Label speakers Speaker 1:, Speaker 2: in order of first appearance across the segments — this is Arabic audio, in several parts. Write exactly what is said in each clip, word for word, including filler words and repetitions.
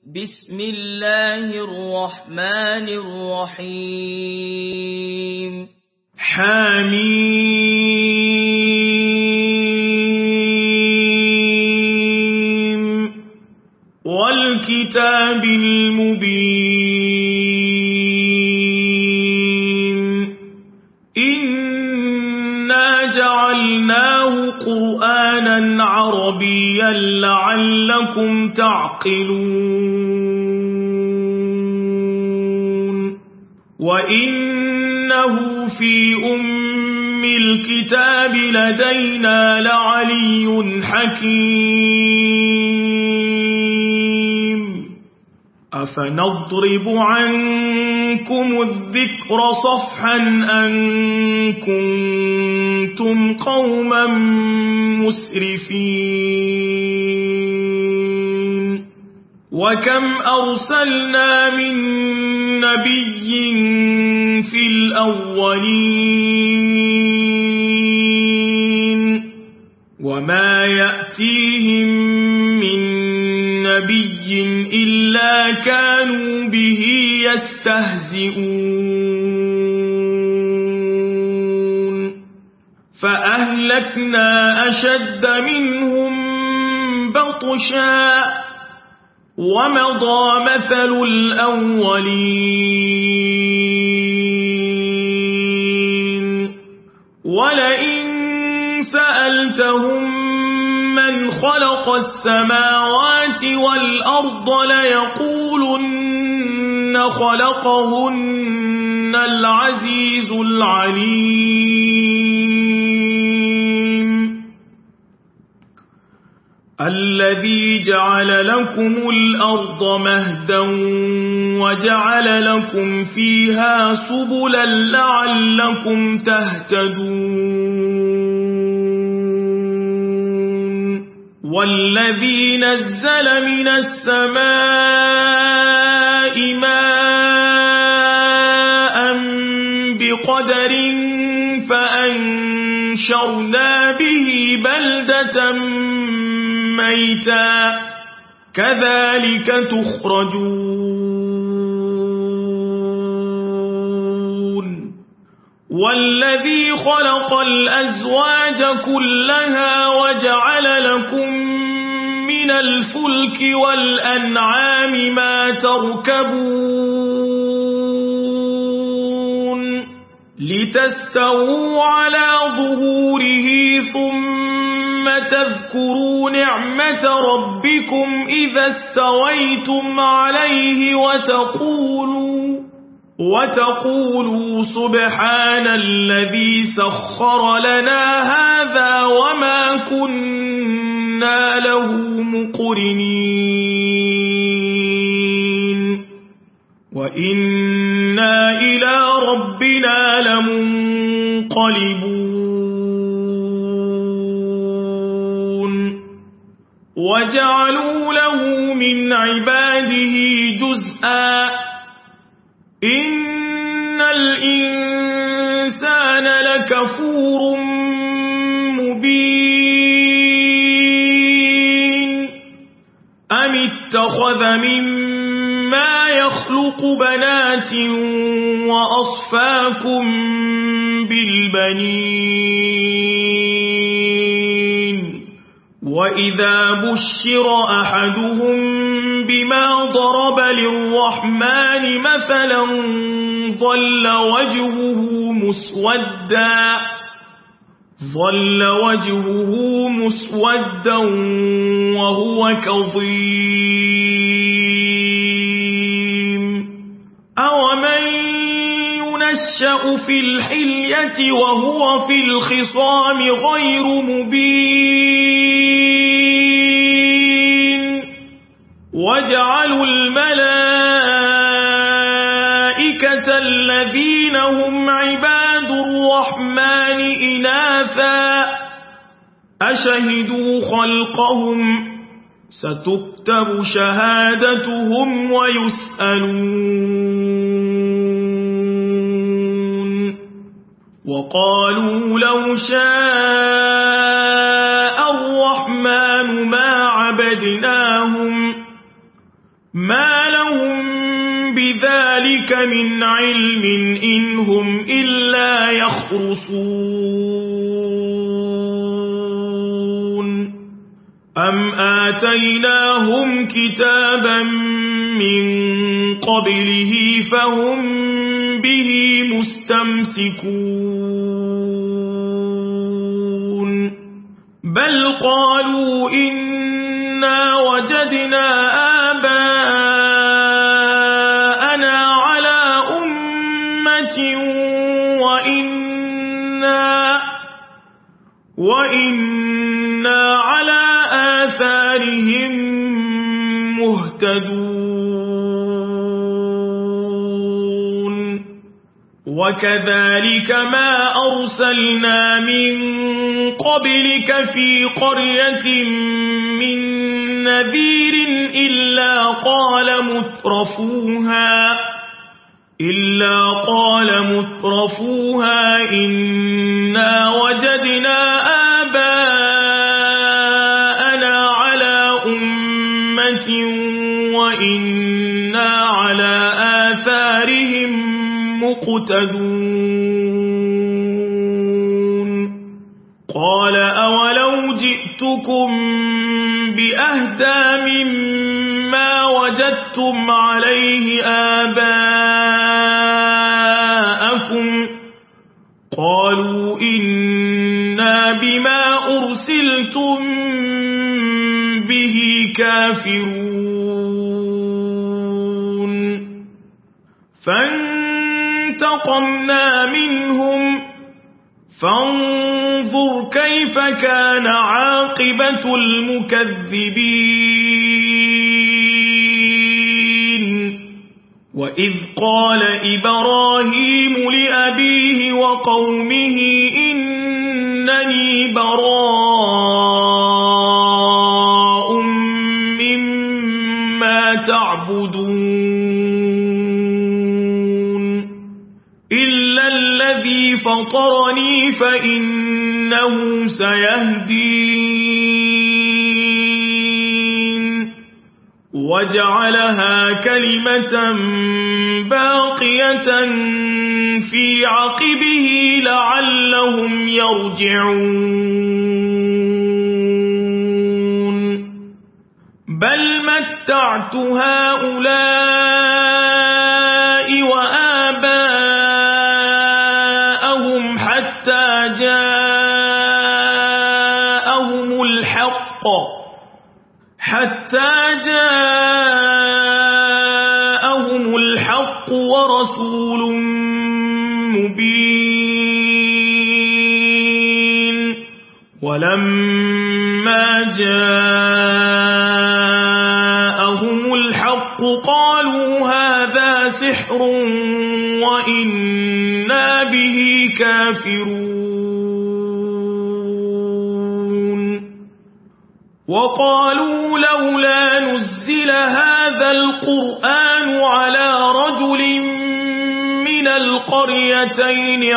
Speaker 1: بسم الله الرحمن الرحيم
Speaker 2: حميم والكتاب المبين إنا جعلناه قرآنا عربيا لعلكم تعقلون وإنه في أم الكتاب لدينا لعلي حكيم أفنضرب عنكم الذكر صفحا أن كنتم قوما مسرفين وكم أرسلنا من نبي في الأولين وما يأتيهم من نبي إلا كانوا به يستهزئون فأهلكنا أشد منهم بطشا ومضى مثل الأولين ولئن سألتهم من خلق السماوات والأرض ليقولن خلقهن العزيز العليم الذي جعل لكم الأرض مهدا وجعل لكم فيها سبلا لعلكم تهتدون والذي نزل من السماء ماء بقدر فأنشرنا به بلدة ميتا كذلك تخرجون والذي خلق الأزواج كلها وجعل لكم من الفلك والأنعام ما تركبون لتستووا على ظهوره ثم تذكروا نعمة ربكم إذا استويتم عليه وتقولوا وتقولوا سبحان الذي سخر لنا هذا وما كنا له مقرنين وإنا إلى ربنا لمنقلبون وجعلوا له من عباده جزءا إن الإنسان لكفور مبين أم اتخذ مما يخلق بنات وأصفاكم بالبنين وإذا بشر أحدهم بما ضرب للرحمن مثلا ظل وجهه مسودا ظل وجهه مسودا وهو كظيم أومن ينشأ في الحلية وهو في الخصام غير مبين وجعلوا الملائكة الذين هم عباد الرحمن إناثا أشهدوا خلقهم ستكتب شهادتهم ويسألون وقالوا لو شاء الرحمن ما عبدناهم ما لهم بذلك من علم إن هم إلا يخرصون أم آتيناهم كتابا من قبله فهم به مستمسكون بل قالوا إنا وجدنا آباءنا على أمة وإنا, وإنا على آثارهم مهتدون وكذلك ما أرسلنا من قبلك في قرية من نذير إلا قال مترفوها إلا قال مترفوها إنا وجدنا آباءنا على أمة وإنا على آثارهم مقتدون قال أولو جئتكم بأهدى مما وجدتم عليه آباءكم قالوا إنا بما أرسلتم به كافرون فانتقمنا منهم فانظر كيف كان عاقبة المكذبين وإذ قال إبراهيم لأبيه وقومه إنني براء مما تعبدون إلا الذي فطرني فإنه سيهدين وجعلها كلمة باقية في عقبه لعلهم يرجعون بل متعت هؤلاء وآباءهم حتى جاءهم الحق حتى جاءهم الحق ورسول مبين ولما جاءهم الحق قالوا هذا سحر وإنا به كافرون وقالوا لولا نزل هذا القرآن على رجل من القريتين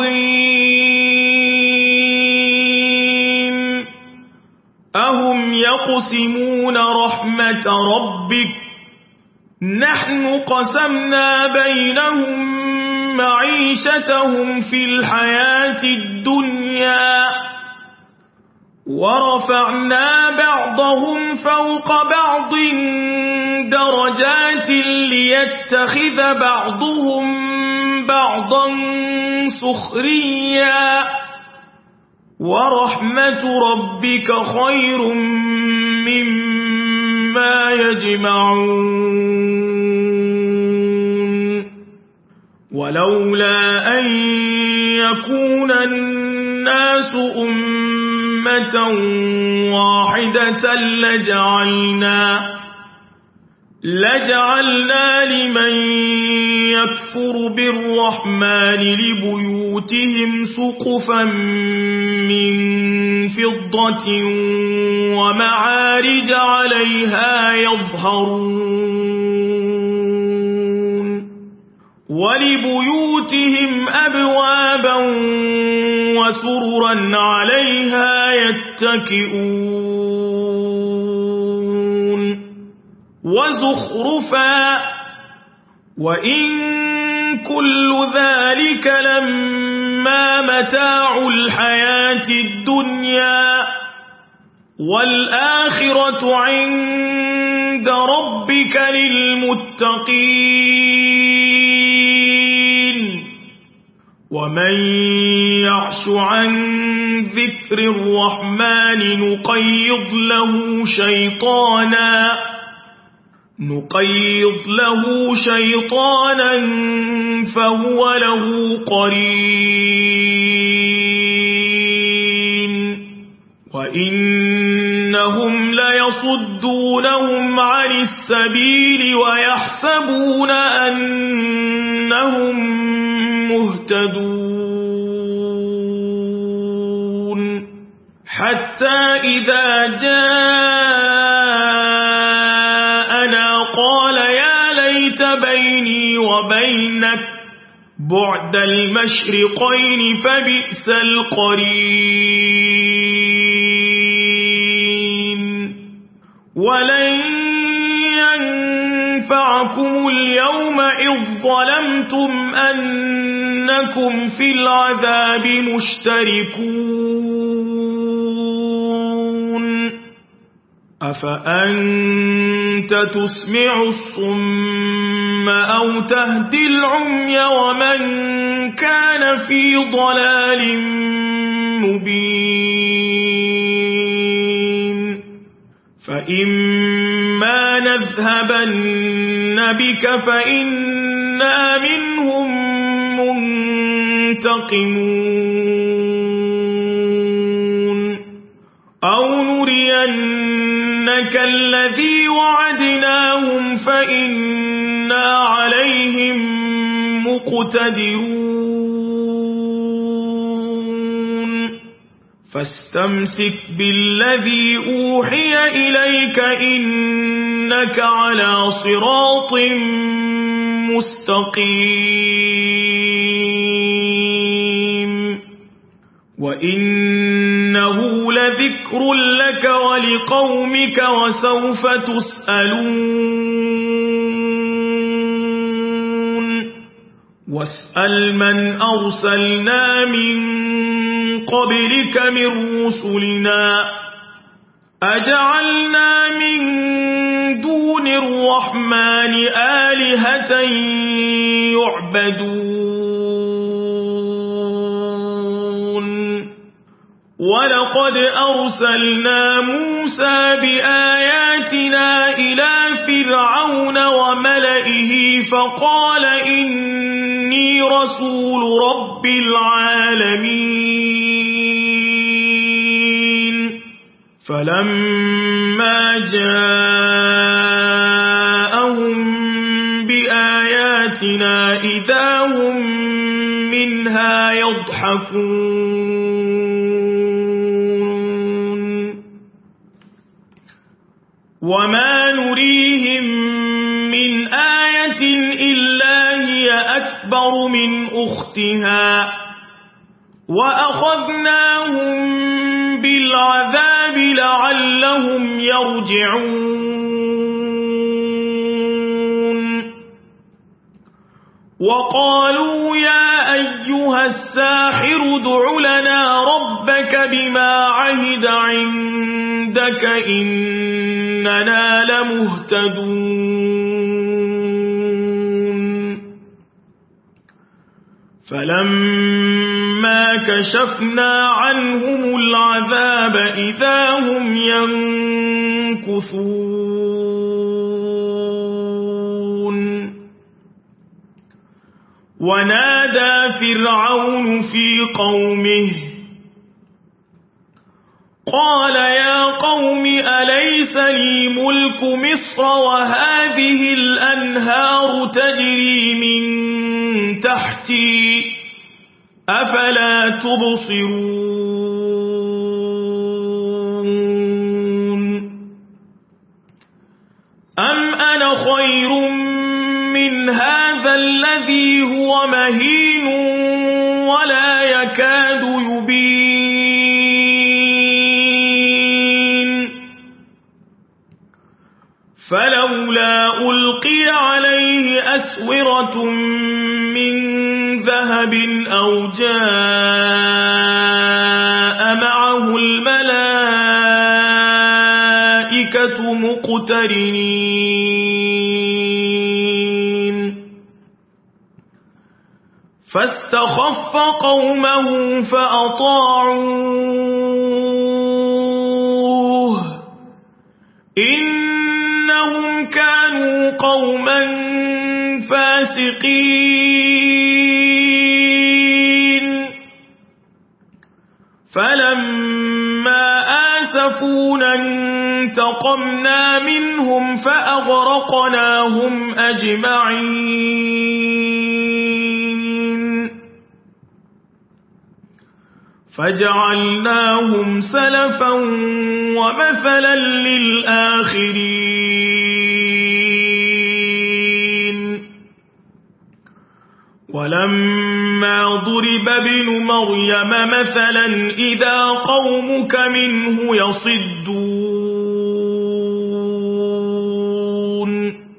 Speaker 2: عظيم أهم يقسمون رحمة ربك نحن قسمنا بينهم معيشتهم في الحياة الدنيا ورفعنا بعضهم فوق بعض درجات ليتخذ بعضهم بعضا سخريا ورحمة ربك خير مما يجمعون ولولا أن يكون الناس أمة واحدة لجعلنا لجعلنا لمن يكفر بالرحمن لبيوتهم سقفا من فضة ومعارج عليها يظهرون ولبيوتهم أبوابا وسررا عليها يتكئون وزخرفا وإن كل ذلك لما متاع الحياة الدنيا والآخرة عند ربك للمتقين ومن يعش عن ذكر الرحمن نقيض له شيطانا نقيض له شيطانا فهو له قرين وإنهم ليصدونهم عن السبيل ويحسبون أنهم مهتدون حتى إذا جاءنا قال يا ليت بيني وبينك بعد المشرقين فبئس القرين ولن ينفعكم اليوم إذ ظلمتم أنكم في العذاب مشتركون أفأنت تسمع الصم أو تهدي العمي ومن كان في ضلال مبين فإما نذهبن بك فإنا منهم منتقمون أو نرينك الذي وعدناهم فإنا عليهم مقتدرون فاستمسك بالذي أوحي إليك إنك على صراط مستقيم وإنه لذكر لك ولقومك وسوف تسألون واسأل من أرسلنا من قبلك من رسلنا أجعلنا من دون الرحمن آلهة يعبدون ولقد أرسلنا موسى بآياتنا إلى فرعون وملئه فقال إني رسول رب العالمين فلما جاءهم بآياتنا إذا هم منها يضحكون وما نريهم من آية إلا هي أكبر من أختها وأخذناهم بالعذاب لعلهم يرجعون وقالوا يا أيها الساحر ادع لنا ربك بما عهد عندك إننا لمهتدون فلما كشفنا عنهم العذاب إذا هم ينكثون ونادى فرعون في قومه قال يا قوم أليس لي ملك مصر وهذه الأنهار تجري من تحتي أفلا تبصرون أم أنا خير من هذا الذي هو مهين ولا يكاد يبين فلولا ألقي عليه أسورة من ذهب أو جاء معه الملائكة مقترنين فاستخف قومه فأطاعوه إنهم كانوا قوما فاسقين فلما آسفونا انتقمنا منهم فأغرقناهم أجمعين فجعلناهم سلفا ومثلا للآخرين ولما ضرب ابن مريم مثلا إذا قومك منه يصدون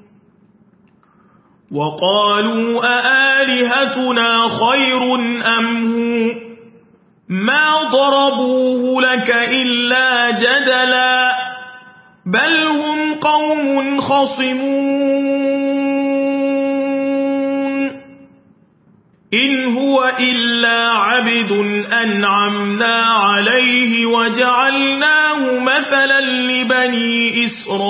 Speaker 2: وقالوا أآلهتنا خير أم هو ما ضربوه لك إلا جدلا بل هم قوم خصمون إن هو إلا عبد أنعمنا عليه وجعلناه مثلا لبني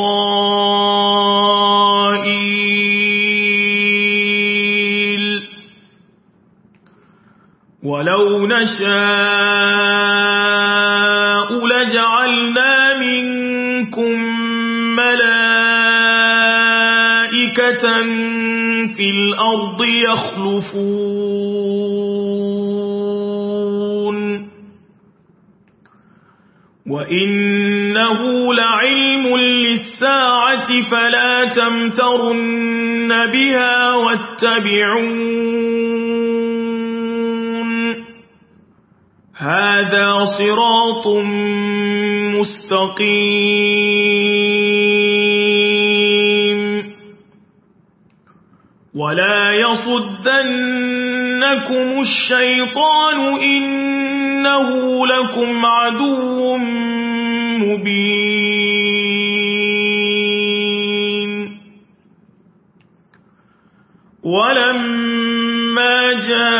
Speaker 2: إسرائيل ولو نشاء لجعلنا منكم ملائكة في الأرض يخلفون وإنه لعلم للساعة فلا تمترن بها واتبعون هذا صراط مستقيم ولا يصدنكم الشيطان إنه لكم عدو مبين ولما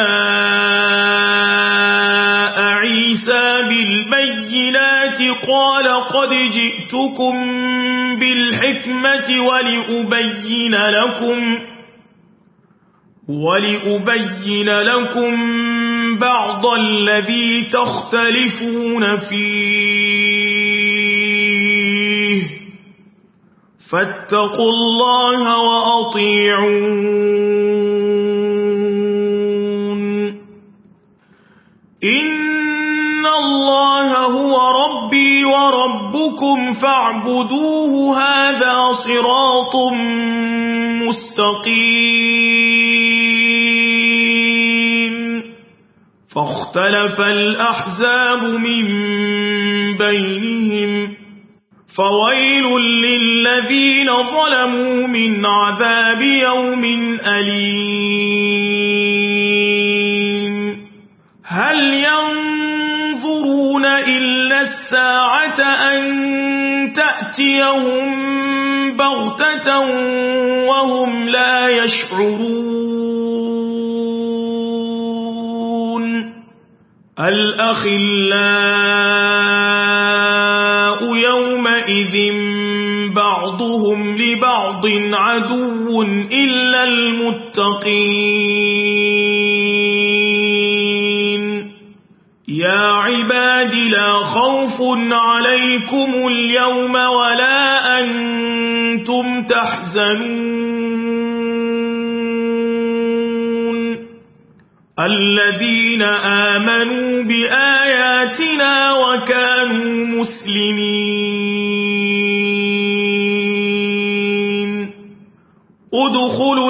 Speaker 2: جاء عيسى بالبينات قال قد جئتكم بالحكمة ولأبين لكم ولأبين لكم بعض الذي تختلفون فيه فاتقوا الله وأطيعون إن الله هو ربي وربكم فاعبدوه هذا صراط مستقيم فاختلف الأحزاب من بينهم فويل للذين ظلموا من عذاب يوم أليم هل ينظرون إلا الساعة أن تأتيهم بغتة وهم لا يشعرون الأخلاء يومئذ بعضهم لبعض عدو إلا المتقين يا عباد لا خوف عليكم اليوم ولا أنتم تحزنون الذين آمنوا بآياتنا وكانوا مسلمين ادخلوا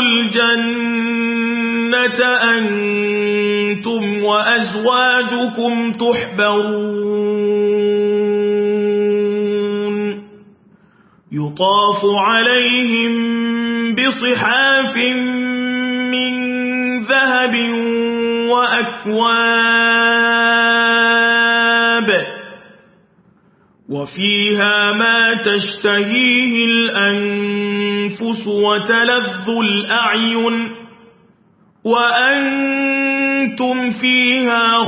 Speaker 2: الجنة أنتم وأزواجكم تحبرون يطاف عليهم بصحاف من ذهب وأكواب وفيها ما تشتهيه الأنفس وتلذ الأعين وأنتم فيها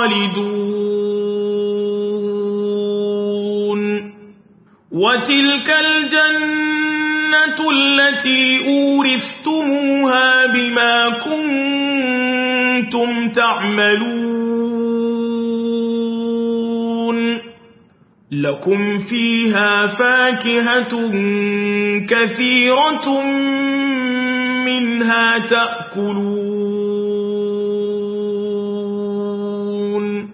Speaker 2: خالدون وتلك الجنة التي أورثتموها بما كنتم تعملون لكم فيها فاكهة كثيرة منها تأكلون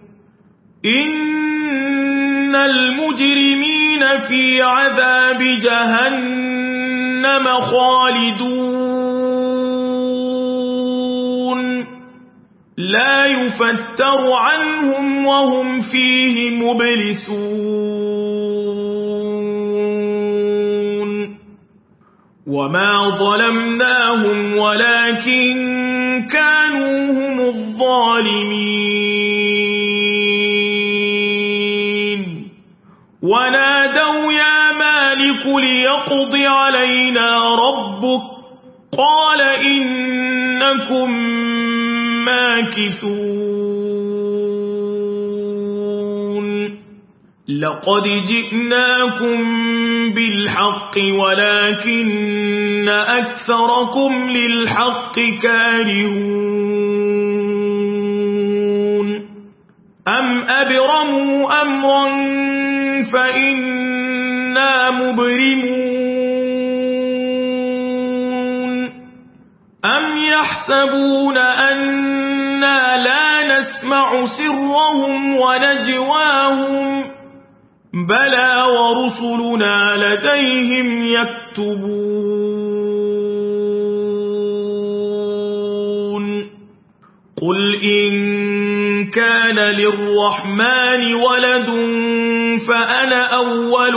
Speaker 2: إن المجرمين في عذاب جهنم خالدون لا يفتر عنهم وهم فيه مبلسون وما ظلمناهم ولكن كانوا هم الظالمين ونادوا يا مالك ليقض علينا ربك قال إنكم ماكثون لقد جئناكم بالحق ولكن أكثركم للحق كارهون أم أبرموا أمرا فإنا مبرمون أم يحسبون أنا لا نسمع سرهم ونجواهم بلى ورسلنا لديهم يكتبون قل إن كان للرحمن ولد فأنا أول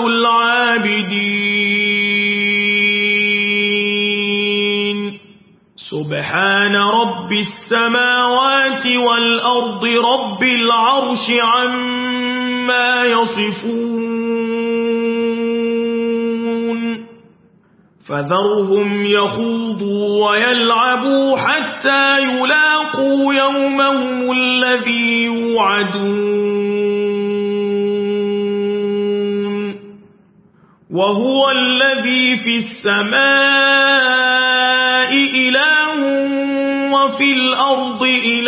Speaker 2: العابدين سبحان رب السماوات والأرض رب العرش عما يصفون فذرهم يخوضوا ويلعبوا حتى يلاقوا يومهم الذي يوعدون وهو الذي في السماء إله وفي الأرض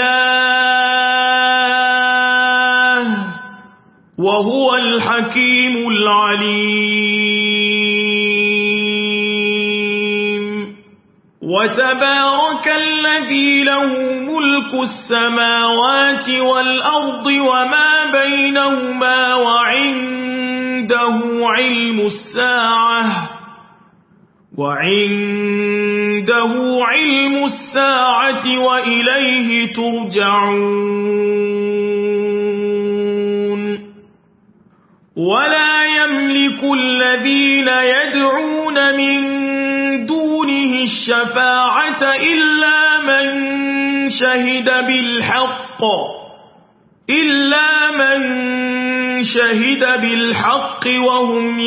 Speaker 2: إله وهو الحكيم العليم وتبارك الذي له ملك السماوات والأرض وما بينهما وعنده علم الساعة وعنده علم الساعة وإليه ترجعون ولا يملك الذين يدعون من دونه الشفاعة إلا من شهد بالحق إلا من شهد بالحق وهم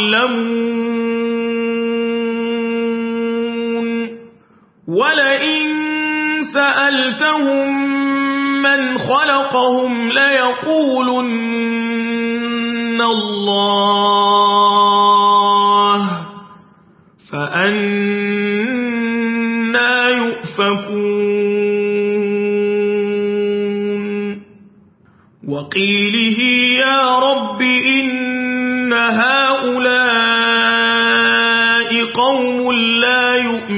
Speaker 2: يعلمون ولئن سألتهم من خلقهم ليقولن الله فأنا يؤفكون وقيله يا رب إن هؤلاء قوم لا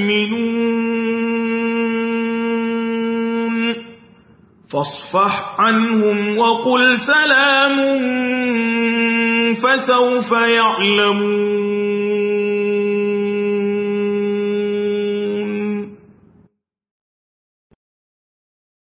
Speaker 2: يؤمنون فاصفح عنهم وقل سلام فسوف يعلمون